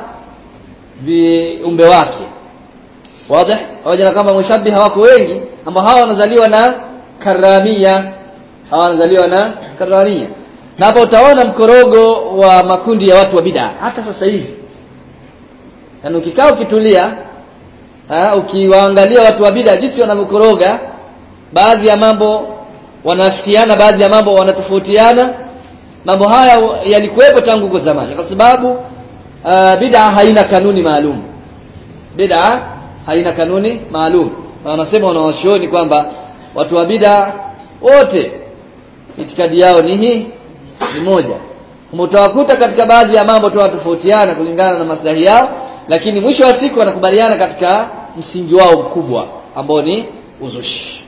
[SPEAKER 1] viumbe wake. Wazi? Wajana kama mushabbiha wako wengi ambao hawa wanazaliwa na karamia, hawa wanazaliwa na karamia. Na hapo utaona mkorogo wa makundi ya watu wa bid'a hata sasa hivi. Yaani ukikaa ukitulia, ah ukiwaangalia watu wa bid'a jinsi wanavyokoroga, baadhi ya mambo wanafikiana, baadhi ya mambo wanatofautiana. Mambo haya yalikuwepo tangu kwa zamani kwa sababu uh, bid'a haina kanuni maalum. Bid'a haina kanuni maalum. Na wanasema wanaoshuoni kwamba watu wa bid'a wote itikadi yao ni hii ni moja. Mtawakuta katika baadhi ya mambo tofautiana kulingana na maslahi yao, lakini mwisho wa siku wanakubaliana katika msingi wao mkubwa ambao ni uzushi.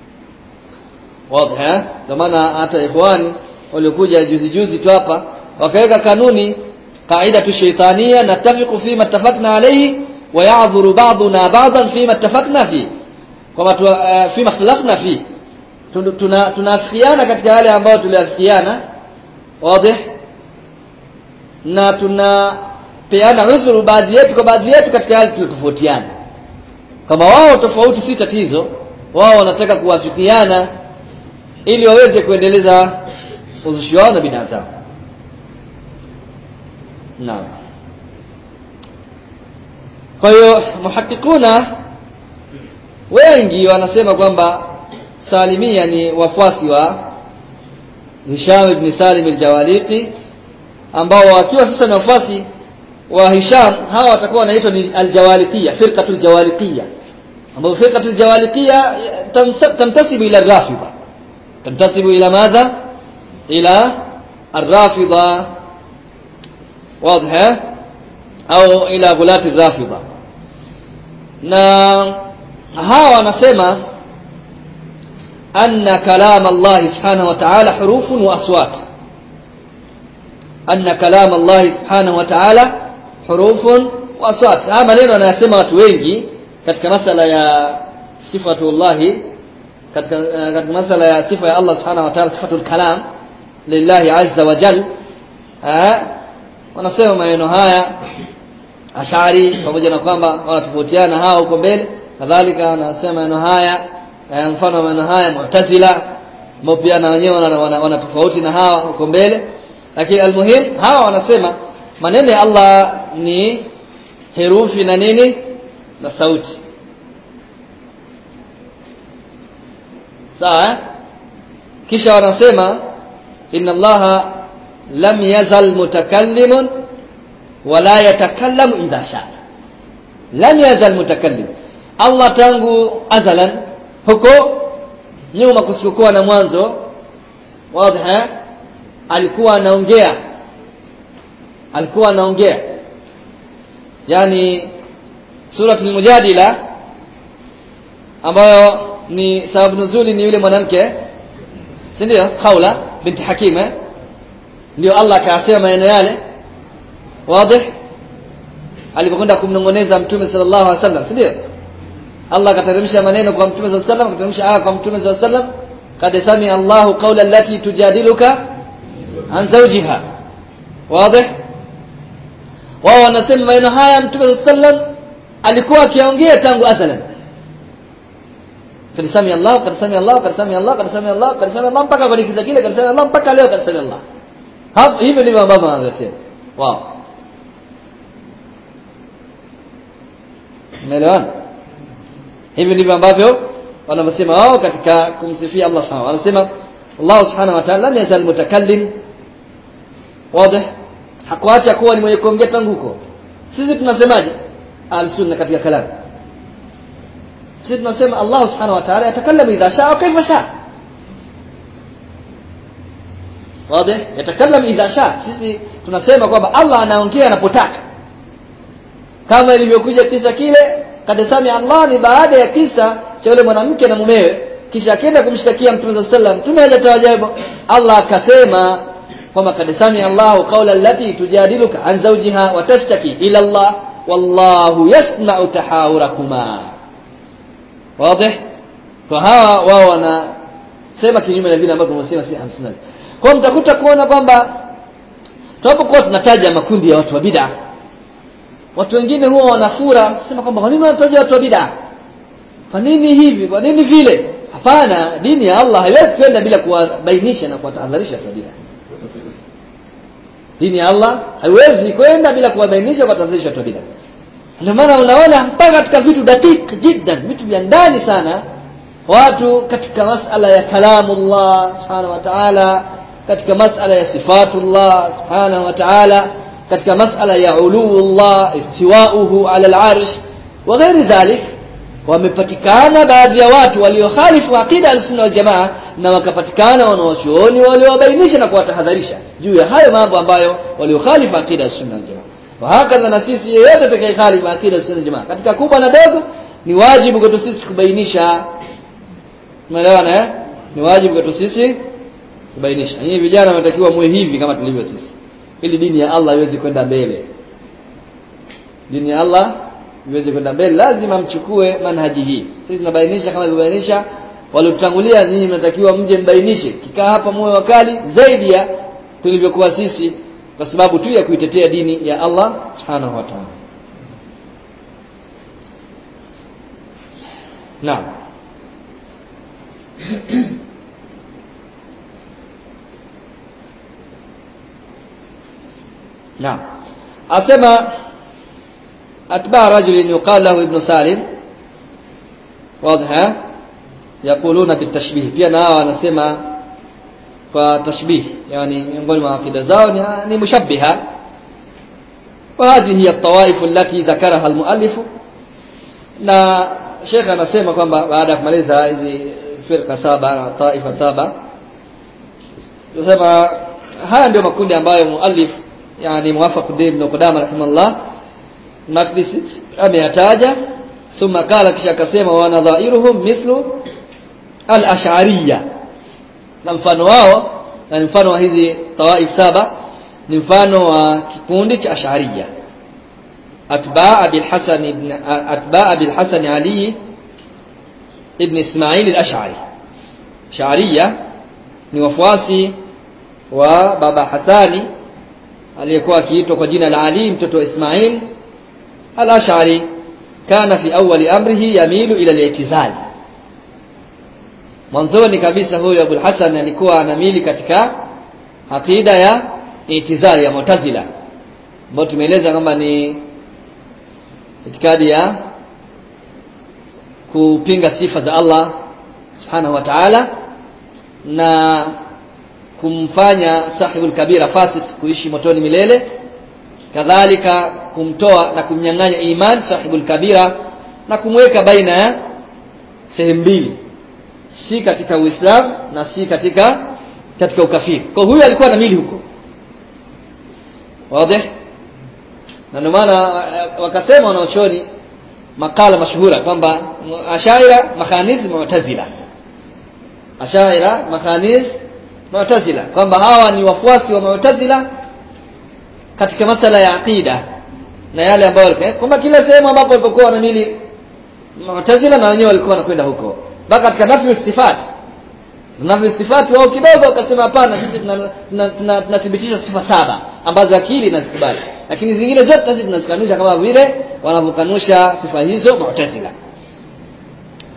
[SPEAKER 1] Wazi eh? Ndio maana hata ikhwani waliokuja juzi juzi tu hapa wakaweka kanuni kaida tu shaytania, natafiqu fi mattafaqna alayhi wa ya'dhuru ba'duna ba'dan fi mattafaqna fi, kama tu fi makhtalafna fi, tuna tunafikiana katika yale ambayo tuliafikiana. Wazi? Na tunapeana udhuru baadhi yetu kwa baadhi yetu katika yale tuliyotofautiana. Kama wao tofauti si tatizo, wao wanataka kuwafikiana ili waweze kuendeleza uzushi wao na bid'a zao. Naam. Kwa hiyo muhakikuna wengi wanasema kwamba Salimia ni wafuasi wa Hisham ibn Salim al-Jawaliqi, ambao wakiwa sasa ni wafuasi wa Hisham, hawa watakuwa wanaitwa ni al-Jawaliqiyya, firqatul Jawaliqiyya, ambao firqatul Jawaliqiyya tamtasibu ila ar-Rafidha. تنتسب إلى ماذا؟ إلى الرافضة. واضح؟ أو إلى غلاة الرافضة. na hawa wanasema anna kalam Allah subhanahu wa ta'ala hurufun wa aswat. Anna kalam Allah subhanahu wa ta'ala hurufun wa aswat. Haya maneno wanayasema watu wengi katika masala ya sifatullah, katika katika masala ya sifa ya Allah Subhanahu wa Ta'ala, sifatul kalam lillahi azza wa jalla. Eh, wanasema maneno haya Ash'ari, pamoja na kwamba wanatofautiana hao huko mbele. Kadhalika wanasema maneno haya, mfano maneno haya Mu'tazila, ambao pia na wenyewe wana tofauti na hawa huko mbele. Lakini almuhim hawa wanasema maneno ya Allah ni herufi na nini na sauti. Sawa? Kisha wanasema inna Allaha lam yazal mutakallimun wala yatakallamu idha shaa. Lam yazal mutakallim, Allah tangu azalan huko nyuma kusikokuwa na mwanzo, wazi, alikuwa anaongea, alikuwa anaongea. Yani suratul Mujadila ambayo ni sababu nuzuli ni yule mwanamke, si ndio? Khawla binti Hakima, ndio Allah akasema maneno yale. Wazi? Alipokwenda kumnongoneza Mtume sallallahu alaihi wasallam, si ndio? Allah akateremsha maneno kwa Mtume sallallahu alaihi wasallam, akateremsha aya kwa Mtume sallallahu alaihi wasallam, qad sami Allahu qawla allati tujadiluka an zawjiha. Wazi? Wao wanasema maneno haya Mtume sallallahu alaihi wasallam alikuwa akiongea tangu azalan, kad sami Allah, kad sami Allah, kad sami Allah, kad sami Allah, kad sami Allah mpaka kulikiza kile kad sami Allah mpaka leo kad sami Allah. Hapo hivyo ndivyo ambavyo wanasema. Wow. Umeelewana? Hivi ndivyo ambavyo wanasema wao katika kumsifia Allah Subhanahu. Wanasema Allah Subhanahu wa Ta'ala lam yazal mutakallim. Wazi? Hakuacha kuwa ni mwenye kuongea tangu huko. Sisi tunasemaje? Al-sunna katika kalam. Sisi tunasema Allah Subhanahu wa Ta'ala yatakallamu idha shaa wa kaifa shaa. Wazi? Yatakallamu idha shaa. Sisi tunasema kwamba Allah anaongea anapotaka. Kama ilivyokuja kisa kile kad sami Allah ni baada ya kisa cha yule mwanamke na mumewe, kisha akaenda kumshtakia Mtume sallallahu alaihi wasallam. Mtume alitawajibu, Allah akasema kwamba kad sami Allah qawla allati tujadiluka an zawjiha wa tashtaki ila Allah wallahu yasma'u tahawurakuma. Wazi? Kwa hawa wao wanasema kinyume na vile ambavyo tunasema si hamsini. Kwa mtakuta kuona kwamba tunapokuwa tunataja makundi ya watu wa bid'ah, watu wengine huwa wanafura sema kwamba kwa nini wanataja watu wa bid'ah? Kwa nini hivi? Kwa nini vile? Hapana, dini ya Allah haiwezi kwenda bila kuwabainisha na kuwatahadharisha watu wa bid'ah. Dini ya Allah haiwezi kwenda bila kuwabainisha na kuwatahadharisha watu wa bid'ah. Ndio maana unaona mpaka katika vitu datik jiddan, vitu vya ndani sana, watu katika masala ya kalamullah subhanahu wa ta'ala, katika masala ya sifatullah subhanahu wa ta'ala, katika masala ya uluullah istiwa'uhu 'ala al-'arsh wa ghairi dhalik, wamepatikana baadhi ya watu waliokhalifu aqida al-sunna wal jamaa, na wakapatikana wanawachuoni waliowabainisha na kuwatahadharisha juu ya hayo mambo ambayo waliokhalifu aqida al-sunna wal jamaa. Wa hakadha na sisi yeyote atakayekhalifu aqida al-sunna wal jamaa katika kubwa na dogo, ni wajibu kwetu sisi kubainisha. Umeelewana eh? Ni wajibu kwetu sisi kubainisha. Nyinyi vijana mnatakiwa muwe hivi kama tulivyo sisi, ili dini ya Allah iweze kwenda mbele. Dini ya Allah iweze kwenda mbele, lazima mchukue manhaji hii. Sisi tunabainisha kama ilibainisha waliotangulia, nyinyi mnatakiwa mje mbainishe. Kikaa hapa muwe wakali zaidi ya tulivyokuwa sisi, kwa sababu tu ya kuitetea dini ya Allah subhanahu wa ta'ala. Naam. نعم. أسمى أتباع رجل يقال له ابن سالم واضح يقولون بالتشبيه. pia nao wanasema kwa tashbih, yani miongoni mwa akida zao ni mushabbiha. وهذه هي الطوائف التي ذكرها المؤلف. na Sheikh anasema kwamba baada ya kumaliza hizi firqa saba na taifa saba, anasema haya ndio makundi ambayo muallif yani Muwafaquddin ibn Qudama rahimahullah Maqdisi ameyataja. Thumma kala, kisha akasema wa nadhairuhum mithlu al-ash'ariyya, na mfano wao na mfano wa hizi tawaif saba ni mfano wa kikundi cha ash'ariyya, atba'a bil Hasan ibn atba'a bil Hasan Ali ibn Ismail al-Ash'ari. Ash'ariyya ni wafuasi wa baba Hasani aliyekuwa akiitwa kwa jina la Ali mtoto wa Ismail al-Ash'ari. Kana fi awwali amrihi yamilu ila al-i'tizal. Mwanzoni kabisa huyo Abu al-Hasan alikuwa anamili katika akida ya i'tizal ya Mu'tazila, ambayo tumeeleza kwamba ni itikadi ya kupinga sifa za Allah subhanahu wa ta'ala na kumfanya sahibul kabira fasik kuishi motoni milele, kadhalika kumtoa na kumnyang'anya iman sahibul kabira na kumweka baina ya sehemu mbili, si katika Uislamu na si katika katika ukafiri. Kwa huyu alikuwa na mili huko, wazi. Na ndio maana wakasema wanaochoni makala mashuhura kwamba Ashaira makhanis Mu'tazila, Ashaira makhanis Mu'tazila, kwamba hawa ni wafuasi wa Mu'tazila katika masala ya aqida na yale ambayo kwamba kila sehemu ambapo walipokuwa na mili Mu'tazila na wenyewe walikuwa wanakwenda huko. Mpaka katika nafi sifat, nafi sifat wao kidogo wakasema hapana, sisi tunathibitisha sifa saba ambazo akili inazikubali, lakini zingine zote sisi tunazikanusha kama vile wanavyokanusha sifa hizo Mu'tazila.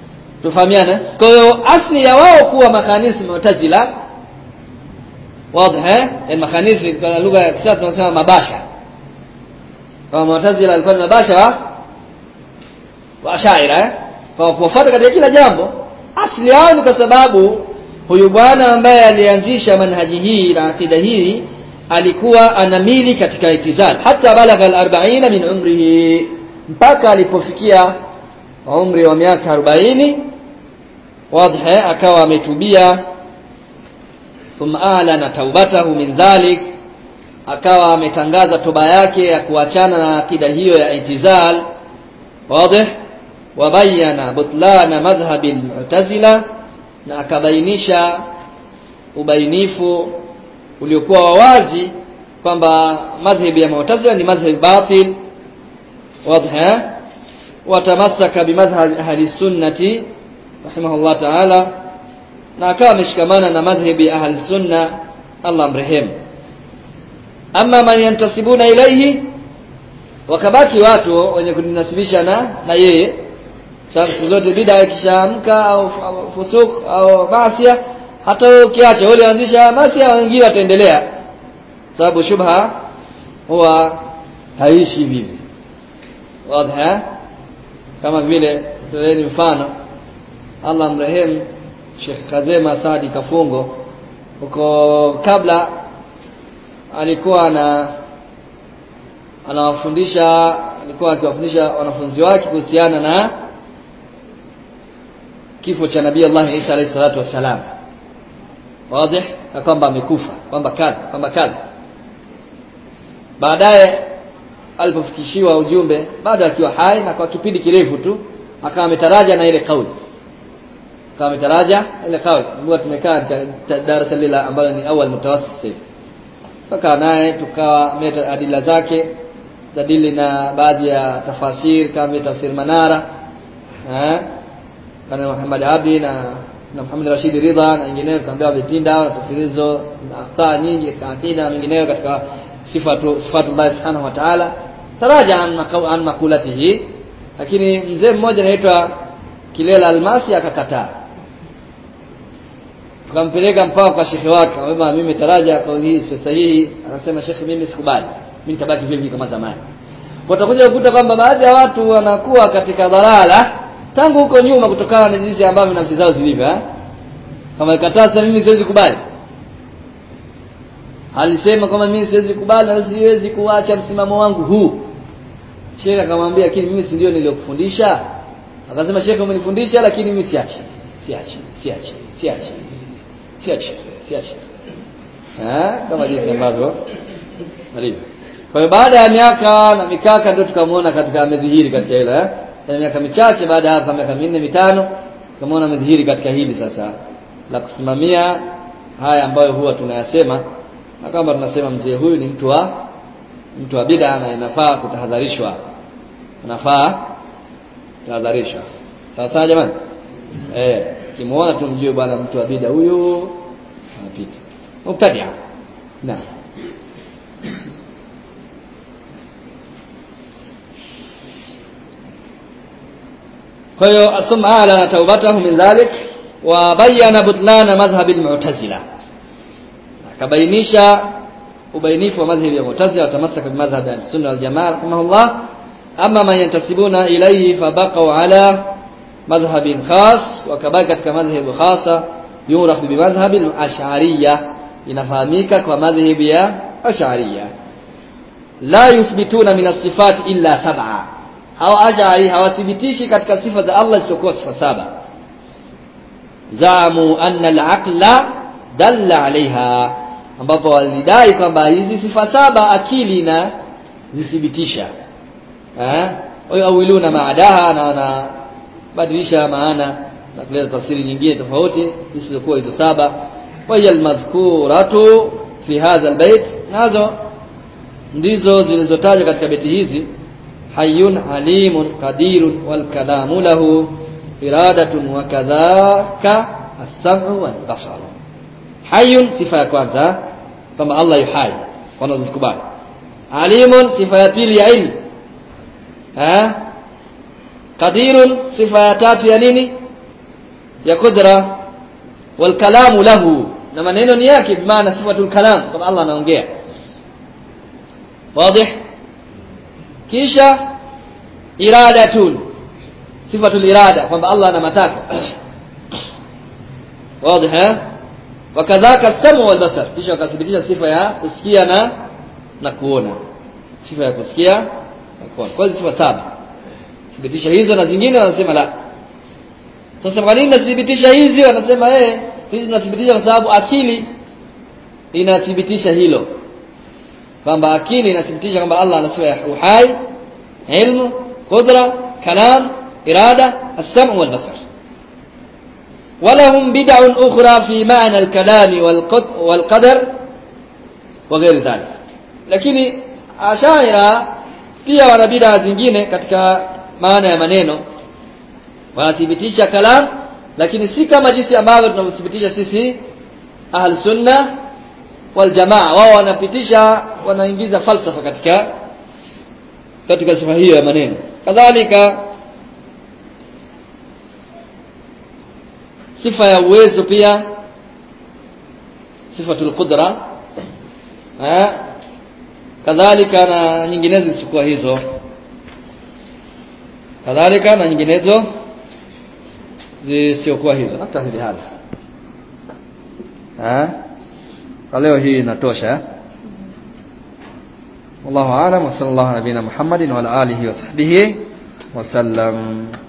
[SPEAKER 1] tufahamiane. Kwa hiyo asli ya wao kuwa makhanisi Mu'tazila wazi eh yani makhanisi kwa lugha ya kisasa tunasema mabasha. Kama Mu'tazila alikuwa ni mabasha wa wa Ash'ari eh kwa kufuata katika kila jambo. Asli yao ni kwa sababu huyu bwana ambaye alianzisha manhaji hii na akida hii alikuwa anamili katika itizal hata balagha al-arobaini min umrihi, mpaka alipofikia umri wa miaka arobaini wazi akawa ametubia. Thumma alana taubatahu min dhalik, akawa ametangaza toba yake ya kuachana na akida hiyo ya itizal wazi. Wabayana butlana madhhabi al-mu'tazila, na akabainisha ubainifu uliokuwa wazi kwamba madhhabi ya Mu'tazila ni madhhabi batil wazi. Watamasaka bimadhhabi ahli sunnati rahimahullah ta'ala, na akawa ameshikamana na madhhabi ahli sunna Allah mrehemu. Amma man yantasibuna ilayhi, wakabaki watu wenye kujinasibisha na na yeye. Sababu zote bid'a ikishaamka au fusuk au maasiya, hata ukiacha wale anzisha maasiya wengine wataendelea, sababu shubha huwa haishi vivi wazi. Kama vile tuleni mfano Allah mrehemu Sheikh Kazema Saadi Kafungo, huko kabla alikuwa na anawafundisha alikuwa akiwafundisha wanafunzi wake kuhusiana na kifo cha Nabii Allah Isa alayhi salatu wasalam wazi, na kwamba amekufa, kwamba kadha kwamba kadha. Baadaye alipofikishiwa ujumbe bado akiwa hai na kwa kipindi kirefu tu, akawa ametaraja na ile kauli akawa ametaraja ile kauli. Mbona tumekaa katika darasa lile ambalo ni awal mutawassit, tukaa naye tukawa meta adila zake zadili na baadhi ya tafasiri kama tafsir Manara eh kana Muhammad Abdi na na Muhammad Rashid Ridha na wengineo, kaambia vipinda na tafsirizo na akhta nyingi katika akida na wengineo katika sifatu sifatullah subhanahu wa ta'ala, taraja an an makulatihi. Lakini mzee mmoja anaitwa Kilela Almasi akakataa, tukampeleka mpaka kwa shekhi wake, akamwambia mimi taraja kauli hii si sahihi. Akasema shekhi, mimi sikubali, mimi nitabaki vipi kama zamani. Kwa utakuja kukuta kwamba baadhi ya watu wanakuwa katika dhalala tangu huko nyuma kutokana na jinsi ambavyo nafsi zao zilivyo eh kama ikatasa mimi siwezi kubali, alisema kama mimi siwezi kubali na siwezi kuacha msimamo wangu huu. Sheikh akamwambia lakini mimi si ndio niliyokufundisha? Akasema Sheikh umenifundisha lakini mimi siachi siachi siachi siachi siachi siachi eh kama jinsi ambavyo alivyo. Kwa hiyo baada ya miaka na mikaka ndio tukamuona katika amedhihiri katika ile eh ya miaka michache, baada hapa miaka minne mitano tukamuona amedhihiri katika hili sasa la kusimamia haya ambayo huwa tunayasema, na kama tunasema mzee huyu ni mtu wa mtu wa bid'a na inafaa kutahadharishwa, inafaa tahadharishwa. Sasa jamani eh kimuona tumjue bwana mtu wa bid'a huyo anapita mubtadi'a na kwa hiyo asma ala taubatahu min dhalik wa bayyana butlana madhhab al-mu'tazila, akabainisha ubainifu wa madhhabi ya Mu'tazila wa tamassaka bi madhhab al-sunna wal jamaa rahimahullah. Amma man yantasibuna ilayhi fabaqaw ala madhhabin khas, wa kabaki katika madhhabi khasa yurafu bi madhhab al-ash'ariyya, inafahamika kwa madhhabi ya ash'ariyya. La yuthbituna min as-sifat illa sab'a, hawa ash'ari hawathibitishi katika sifa za Allah isiyokuwa sifa saba. Zaamu anna al-aqla dalla alaiha, ambapo walidai kwamba hizi sifa saba akili na zithibitisha eh awiluna maadaha, na wanabadilisha maana na kuleta tafsiri nyingine tofauti isizokuwa hizo saba. Wa hiya al-mazkuratu fi hadha al-bayt, nazo ndizo zilizotajwa katika beti hizi: hayyun alimun qadirun wal kalamu lahu iradatun wa kadhaka as-sam'u wal basar. Hayyun sifa ya kwanza kama Allah yuhai, wanazikubali. Alimun sifa ya pili ya ilmu eh qadirun sifa ya tatu ya nini ya qudra wal kalamu lahu, na maneno ni yake, bimaana sifatul kalam, kama Allah anaongea. wazi? Kisha iradatun, sifatul irada, kwamba Allah ana matakwa. wazi eh? Wakadhaka as-sam'u wal basar, kisha wakathibitisha sifa ya kusikia na na kuona, sifa ya kusikia na kuona. Kwa hiyo sifa saba thibitisha hizo, na zingine wanasema la. Sasa kwa nini nathibitisha hizi? Wanasema eh, hizi tunathibitisha kwa sababu akili inathibitisha hilo, kwamba akili inathibitisha kwamba Allah ana sifa ya uhai, ilmu, qudra, kalam, irada, as-sam'u wal basar. ولهم بدع أخرى في معنى الكلام والقدر وغير ذلك. lakini ashaira pia wana bid'a zingine katika maana ya maneno, wanathibitisha kalam, lakini si kama jinsi ambavyo tunathibitisha sisi ahli sunna wal jamaa. Wao wanapitisha, wanaingiza falsafa katika katika sifa hiyo ya maneno. Kadhalika sifa ya uwezo pia, sifatul qudra, eh, kadhalika na nyinginezo zisizokuwa hizo, kadhalika na nyinginezo zisizokuwa hizo. Hata hivi hapa eh, kwa leo hii inatosha. Wallahu a'lam, wa sallallahu ala nabina Muhammadin wa ala alihi wa sahbihi wa sallam.